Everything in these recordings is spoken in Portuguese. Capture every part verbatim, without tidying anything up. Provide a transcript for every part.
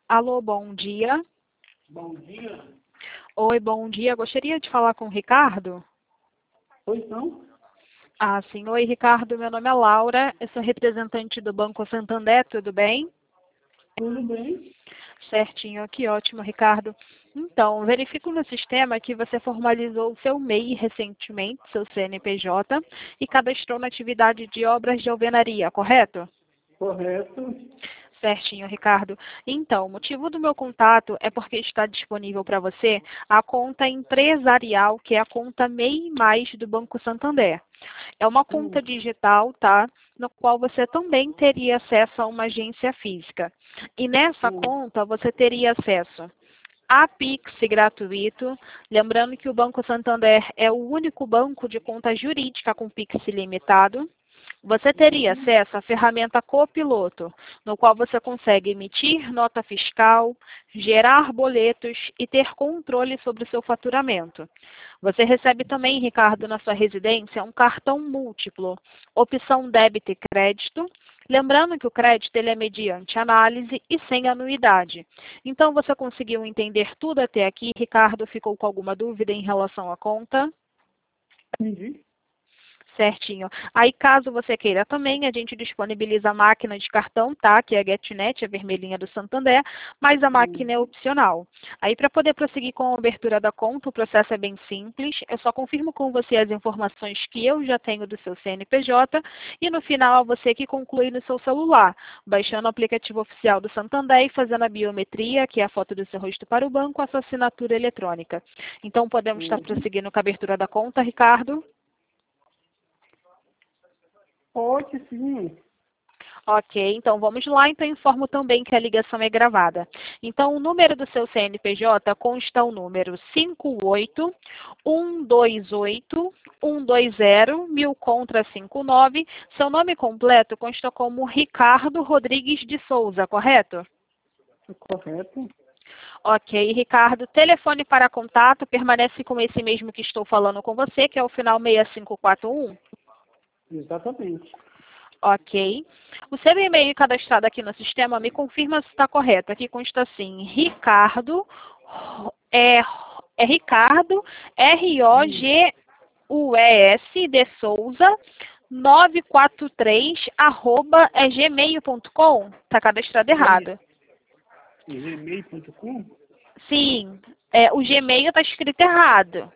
Alô, bom dia. Bom dia. Oi, bom dia. Gostaria de falar com o Ricardo? Pois não? Ah, sim. Oi, Ricardo. Meu nome é Laura. Eu sou representante do Banco Santander. Tudo bem? Tudo bem? Certinho. Aqui, ótimo, Ricardo. Então, verifico no sistema que você formalizou o seu M E I recentemente, seu C N P J, e cadastrou na atividade de obras de alvenaria, correto? Correto. Certinho, Ricardo. Então, o motivo do meu contato é porque está disponível para você a conta empresarial, que é a conta M E I Mais do Banco Santander. É uma conta Hum, digital, tá? No qual você também teria acesso a uma agência física. E nessa hum, conta você teria acesso a Pix gratuito, lembrando que o Banco Santander é o único banco de conta jurídica com Pix ilimitado. Você teria uhum, acesso à ferramenta Copiloto, no qual você consegue emitir nota fiscal, gerar boletos e ter controle sobre o seu faturamento. Você recebe também, Ricardo, na sua residência, um cartão múltiplo, opção débito e crédito. Lembrando que o crédito ele é mediante análise e sem anuidade. Então, você conseguiu entender tudo até aqui, Ricardo? Ficou com alguma dúvida em relação à conta? entendi. Certinho. Aí, caso você queira também, a gente disponibiliza a máquina de cartão, tá? Que é a GetNet, a vermelhinha do Santander, mas a Hum, máquina é opcional. Aí, para poder prosseguir com a abertura da conta, o processo é bem simples. Eu só confirmo com você as informações que eu já tenho do seu C N P J e, no final, é você que conclui no seu celular, baixando o aplicativo oficial do Santander e fazendo a biometria, que é a foto do seu rosto para o banco, a sua assinatura eletrônica. Então, podemos estar uhum. prosseguindo com a abertura da conta, Ricardo? Pode sim. Ok, então vamos lá. Então informo também que a ligação é gravada. Então o número do seu C N P J consta o número cinco oito um dois oito um dois zero, mil contra cinco nove. Seu nome completo consta como Ricardo Rodrigues de Souza, correto? Correto. Ok, Ricardo. Telefone para contato permanece com esse mesmo que estou falando com você, que é o final seis cinco quatro um. Exatamente. Ok. O seu e-mail cadastrado aqui no sistema me confirma se está correto. Aqui consta assim, Ricardo, é, é Ricardo, Hum, R-O-G-U-E-S de Souza, novecentos e quarenta e três, arroba, é gmail ponto com. Está cadastrado Isso. errado. gmail ponto com? Sim, é, o Gmail está escrito errado.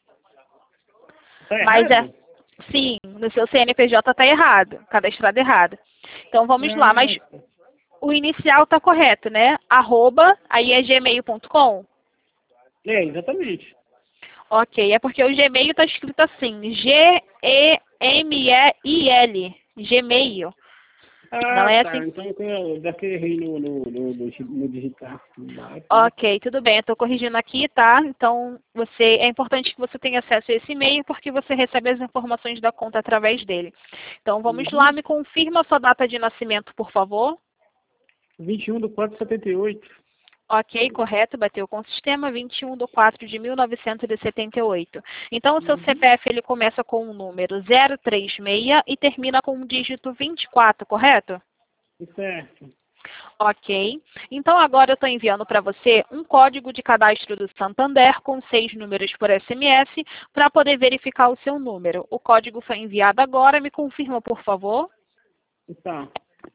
Tá Mas é, errado? sim, no seu C N P J está errado, cadastrado errado. Então vamos lá, mas Ah, tá. o inicial está correto, né? Arroba, aí é gmail ponto com. É, exatamente. Ok, é porque o Gmail está escrito assim, G E M E I L, Gmail. Não Ah, é tá. assim? Então eu daqui errei no, no, no, no, no digitar. Lá, tá. Ok, tudo bem, eu estou corrigindo aqui, tá? Então, você, é importante que você tenha acesso a esse e-mail, porque você recebe as informações da conta através dele. Então, vamos lá, Uhum. me confirma a sua data de nascimento, por favor. vinte e um de quatro de setenta e oito. Ok, correto, bateu com o sistema vinte e um de quatro de mil novecentos e setenta e oito. Então, o seu Uhum. C P F ele começa com o número zero três seis e termina com o dígito vinte e quatro, correto? Certo. Ok. Então, agora eu estou enviando para você um código de cadastro do Santander com seis números por S M S para poder verificar o seu número. O código foi enviado agora. Me confirma, por favor. Tá.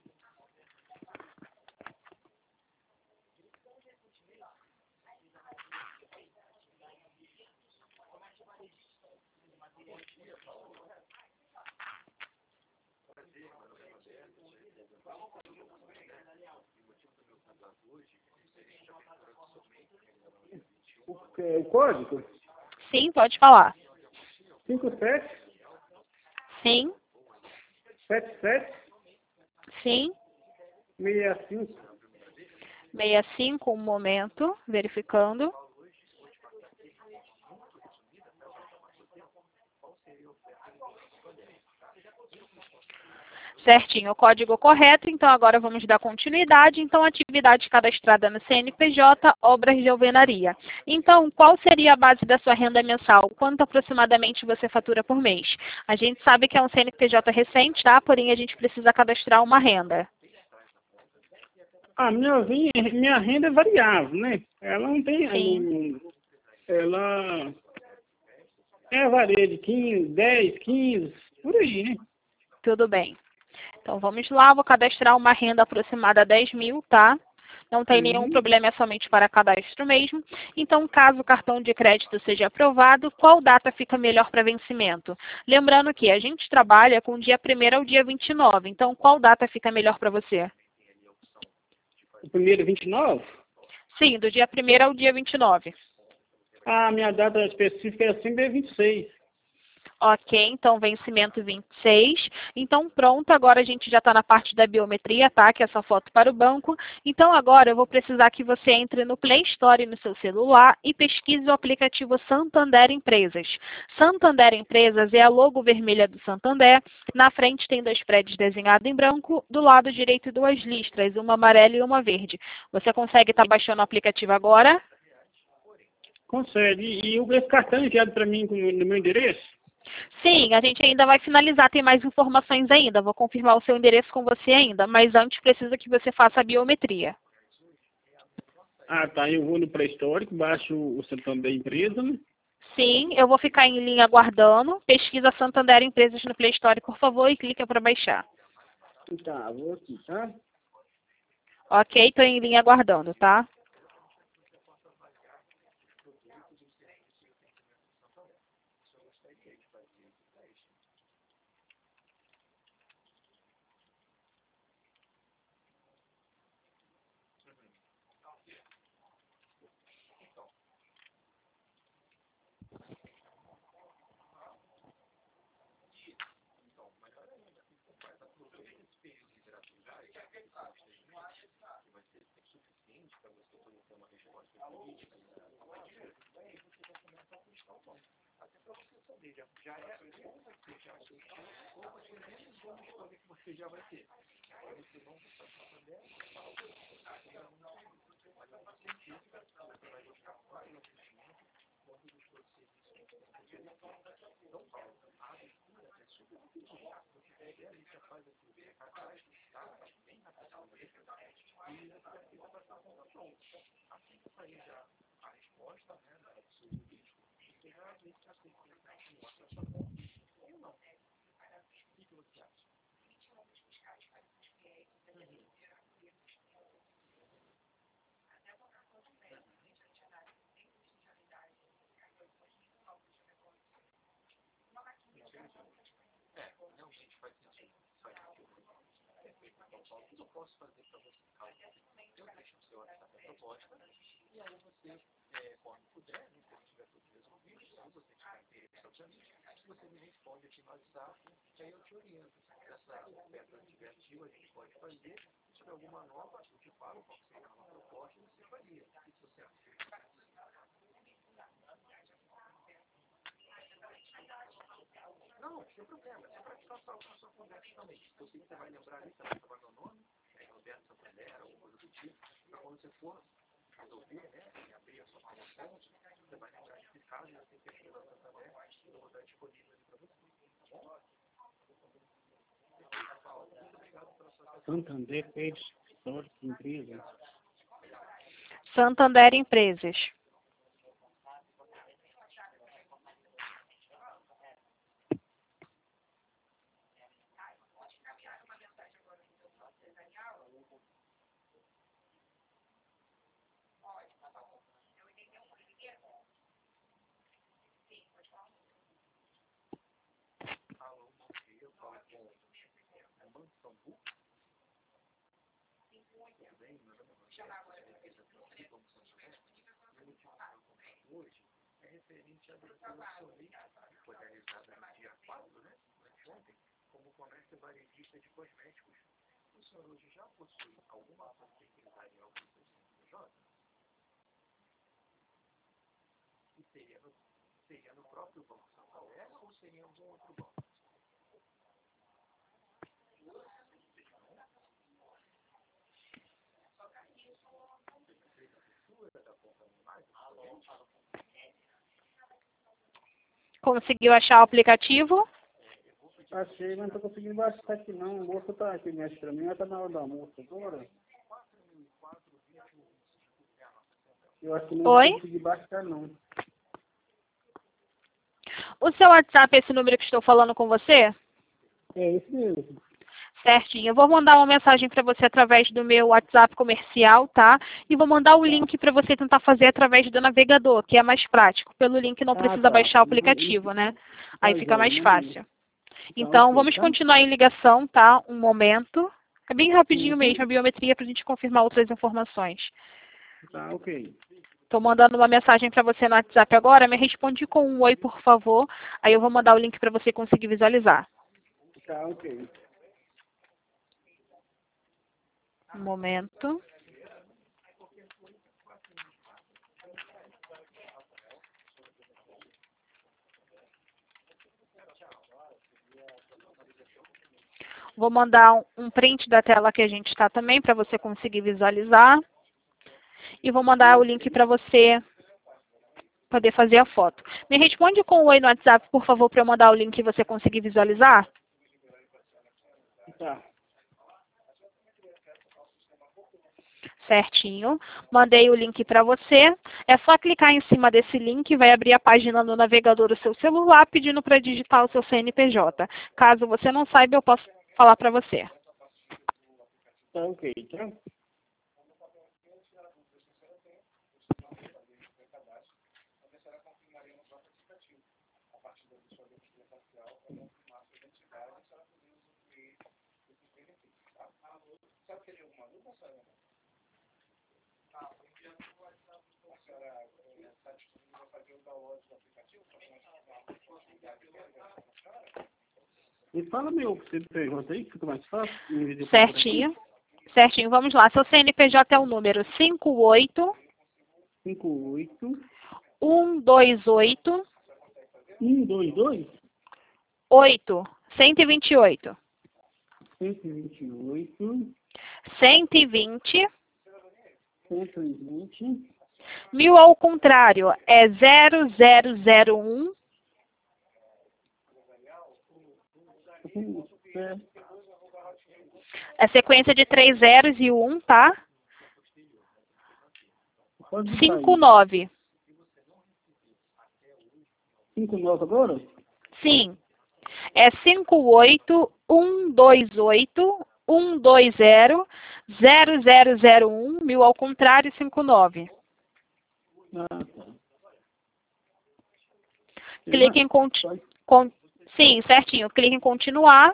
O, é, o código? Sim, pode falar. cinco sete Sim, sete sete sim. seis cinco. sessenta e cinco, um momento, verificando. Certinho, o código correto. Então, agora vamos dar continuidade. Então, atividade cadastrada no C N P J, obras de alvenaria. Então, qual seria a base da sua renda mensal? Quanto aproximadamente você fatura por mês? A gente sabe que é um C N P J recente, tá? Porém, a gente precisa cadastrar uma renda. A minha, vinha- minha renda é variável, né? Ela não tem... Sim. Ela é varia de quinze, dez, quinze, por aí, né? Tudo bem. Então, vamos lá. Vou cadastrar uma renda aproximada a dez mil, tá? Não tem nenhum Uhum. problema, é somente para cadastro mesmo. Então, caso o cartão de crédito seja aprovado, qual data fica melhor para vencimento? Lembrando que a gente trabalha com o dia primeiro ao dia vinte e nove. Então, qual data fica melhor para você? O primeiro vinte e nove? Sim, do dia primeiro ao dia vinte e nove. A minha data específica é sempre vinte e seis. Ok, então vencimento vinte e seis. Então pronto, agora a gente já está na parte da biometria, tá? Que é essa foto para o banco. Então agora eu vou precisar que você entre no Play Store no seu celular e pesquise o aplicativo Santander Empresas. Santander Empresas é a logo vermelha do Santander. Na frente tem dois prédios desenhados em branco, do lado direito duas listras, uma amarela e uma verde. Você consegue estar baixando o aplicativo agora? Consegue. E, e o- esse cartão enviado para mim com- no meu endereço? Sim, a gente ainda vai finalizar, tem mais informações ainda. Vou confirmar o seu endereço com você ainda, mas antes precisa que você faça a biometria. Ah, tá. Eu vou no Play Store, baixo o Santander Empresa, né? Sim, eu vou ficar em linha aguardando. Pesquisa Santander Empresas no Play Store, por favor, e clica para baixar. Tá, vou aqui, tá? Ok, estou em linha aguardando, tá? Santander Page Store Empresa. Santander Empresas. Conseguiu achar o aplicativo? Achei, mas não tô conseguindo baixar aqui não. O moço tá aqui, mexe pra mim, ela tá na hora do almoço agora. Eu acho que não Oi? consegui baixar, não. O seu WhatsApp é esse número que estou falando com você? É esse mesmo. Certinho. Eu vou mandar uma mensagem para você através do meu WhatsApp comercial, tá? E vou mandar o link para você tentar fazer através do navegador, que é mais prático. Pelo link não Ah, precisa tá. baixar o Mandei. aplicativo, né? Aí Tá, fica joia, mais mandei. fácil. Tá, Então, ok, vamos tá? continuar em ligação, tá? Um momento. É bem rapidinho mesmo a Uhum. biometria para a gente confirmar outras informações. Tá, ok. Estou mandando uma mensagem para você no WhatsApp agora. Me responde com um oi, por favor. Aí eu vou mandar o link para você conseguir visualizar. Tá, ok. Um momento. Vou mandar um- um print da tela que a gente está também para você conseguir visualizar. E vou mandar o link para você poder fazer a foto. Me responde com um oi no WhatsApp, por favor, para eu mandar o link e você conseguir visualizar. Tá. Certinho. Mandei o link para você. É só clicar em cima desse link, vai abrir a página no navegador do seu celular, pedindo para digitar o seu C N P J. Caso você não saiba, eu posso falar para você. Tá, ok, tá? Me fala meu C N P J aí, que fica mais fácil. Em vez de eu procurar aqui. Certinho. Certinho, vamos lá. Seu C N P J é o número cinco oito cinco oito um dois oito um dois dois oito cento e vinte e oito. cento e vinte e oito cento e vinte. cento e vinte Mil ao contrário é zero zero zero um. É sequência de três zeros e um, tá? Pode botar cinco aí. nove. cinco nove agora? Sim. É cinco oito um dois oito um dois zero zero zero zero um, mil ao contrário, cinco nove. Ah, tá. Tem mais? Clique em conti Pode. con Sim, certinho. Clique em continuar.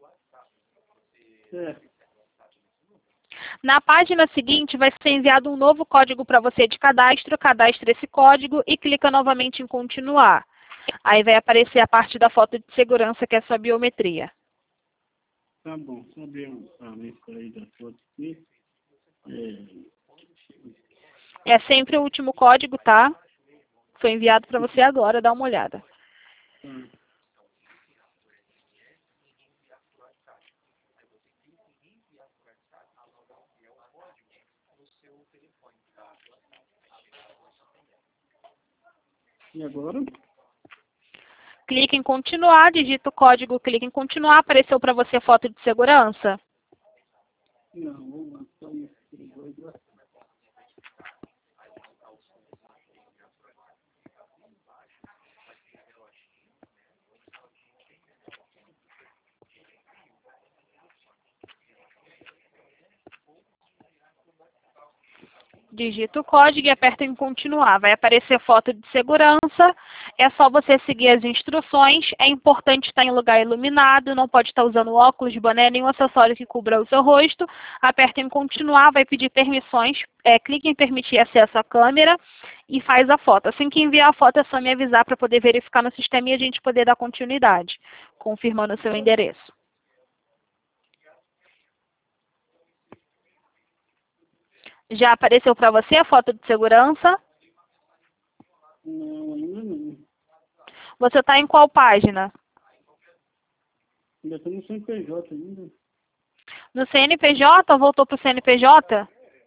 Certo. Na página seguinte vai ser enviado um novo código para você de cadastro. Cadastre esse código e clica novamente em continuar. Aí vai aparecer a parte da foto de segurança, que é a sua biometria. Tá bom. Sabemos a lista aí da foto aqui. É, É sempre o último código, tá? Foi enviado para você agora, dá uma olhada. tá. E agora? Clique em continuar, digita o código, clique em continuar. Apareceu para você foto de segurança? Não, vamos lá. Só isso. Dois, dois. Digita o código e aperta em continuar. Vai aparecer foto de segurança. É só você seguir as instruções. É importante estar em lugar iluminado. Não pode estar usando óculos, boné, nenhum acessório que cubra o seu rosto. Aperta em continuar. Vai pedir permissões. É, clique em permitir acesso à câmera e faz a foto. Assim que enviar a foto, é só me avisar para poder verificar no sistema e a gente poder dar continuidade, confirmando o seu endereço. Já apareceu para você a foto de segurança? Não, ainda não. Você está em qual página? Ainda estou no C N P J ainda. No C N P J? Voltou para o C N P J?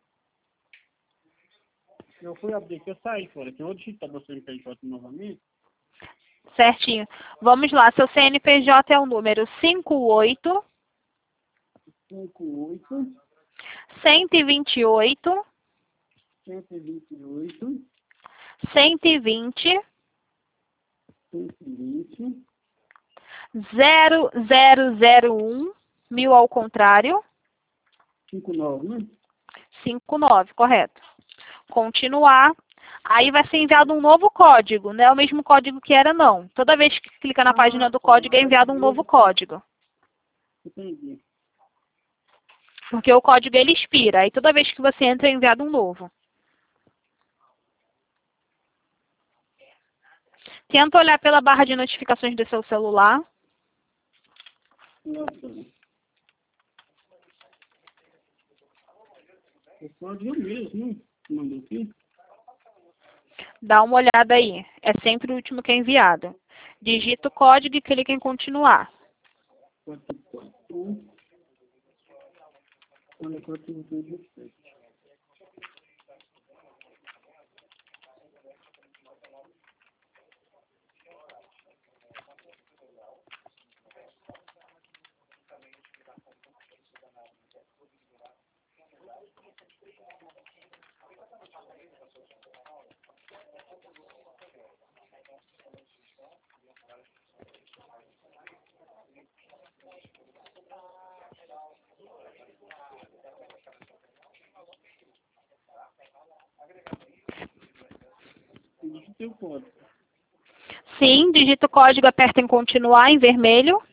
Eu fui abrir aqui, eu saí fora. Que eu vou digitar meu C N P J novamente. Certinho. Vamos lá. Seu C N P J é o número cinco oito cinco oito cento e vinte e oito cento e vinte e oito. cento e vinte. cento e vinte. zero zero zero um. Mil ao contrário. cinquenta e nove, né? cinquenta e nove, correto. Continuar. Aí vai ser enviado um novo código. Não é o mesmo código que era, não. Toda vez que clica na página do código, é enviado um novo código. Entendi. Porque o código ele expira. Aí toda vez que você entra, é enviado um novo. Tenta olhar pela barra de notificações do seu celular. O código mesmo, mandou aqui. Dá uma olhada aí. É sempre o último que é enviado. Digita o código e clica em continuar. quatro quatro um. Olha, quatro dois sete. Digitei o código. Sim, digita o código, aperta em continuar em vermelho.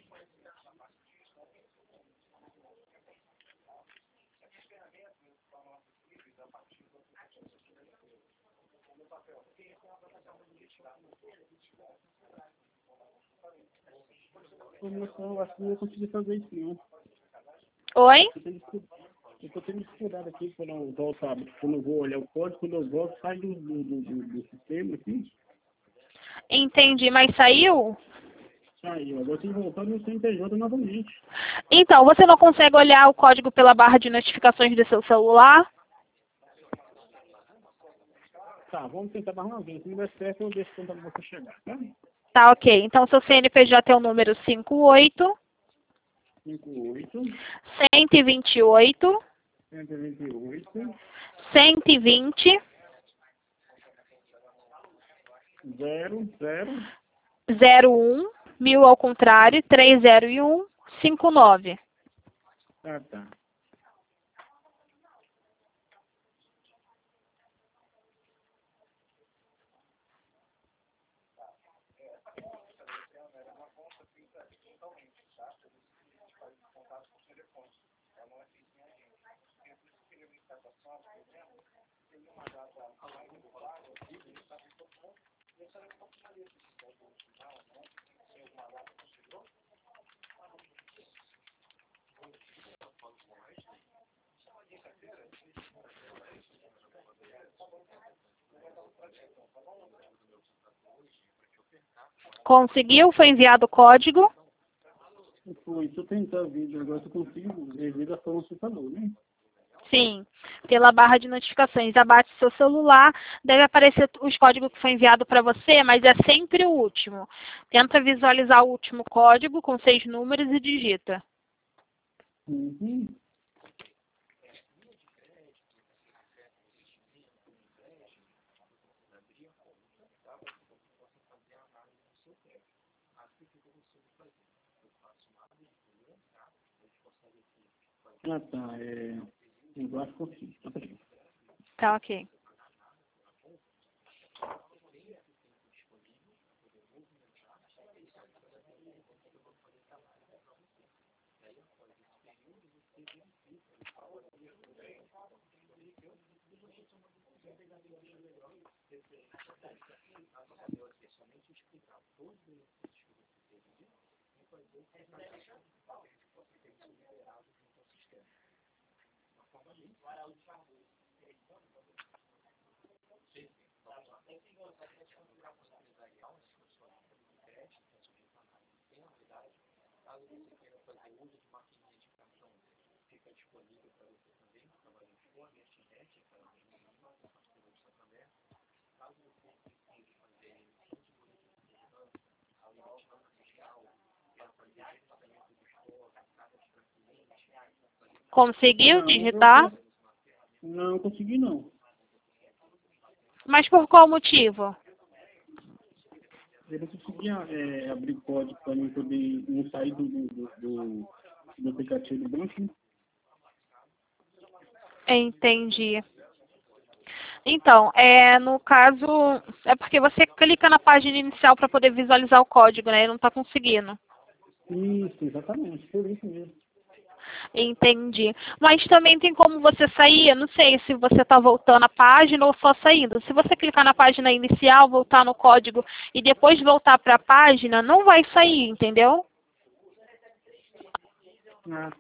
Eu acho que não vou conseguir fazer isso, não. Oi? Eu tenho que eu estou tendo dificuldade aqui quando eu volto, quando eu vou olhar o código, quando eu volto, sai do, do, do, do, do sistema aqui. Entendi, mas saiu? Saiu. Agora tem que voltar no C N P J novamente. Então, você não consegue olhar o código pela barra de notificações do seu celular? Tá, vamos tentar mais uma vez. Se não der certo, eu deixo quando você chegar, tá? Tá, ok. Então, seu C N P J é o número cinquenta e oito, cinquenta e oito, cento e vinte e oito, cento e vinte e oito, cento e vinte, zero, zero. zero um, mil ao contrário, três zero um, cinquenta e nove. Ah, tá. Conseguiu? Foi enviado o código? Foi, deixa eu tentar o vídeo agora, se eu consigo ver da forma que você falou, né? Sim, pela barra de notificações. Abate seu celular, deve aparecer os códigos que foi enviado para você, mas é sempre o último. Tenta visualizar o último código com seis números e digita. Uhum. Ah, tá, é... Eu acho que consigo, tá bem. Tá, ok. Conseguiu Não, eu digitar? tô... Não, consegui não. Mas por qual motivo? Eu não conseguia é, abrir o código para mim poder não sair do, do, do, do aplicativo do banco. Entendi. Então, é, no caso, é porque você clica na página inicial para poder visualizar o código, né? E não está conseguindo. Isso, exatamente, por isso mesmo. Entendi. Mas também tem como você sair, eu não sei se você está voltando à página ou só saindo. Se você clicar na página inicial, voltar no código e depois voltar para a página, não vai sair, entendeu? Ah,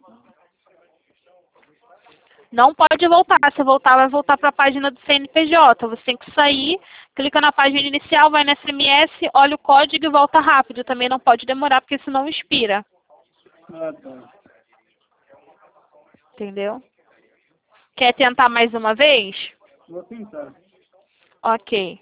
Não pode voltar. Se voltar, vai voltar para a página do C N P J. Você tem que sair, clica na página inicial, vai no S M S, olha o código e volta rápido. Também não pode demorar, porque senão expira. ah tá. Entendeu? Quer tentar mais uma vez? Vou tentar. Ok.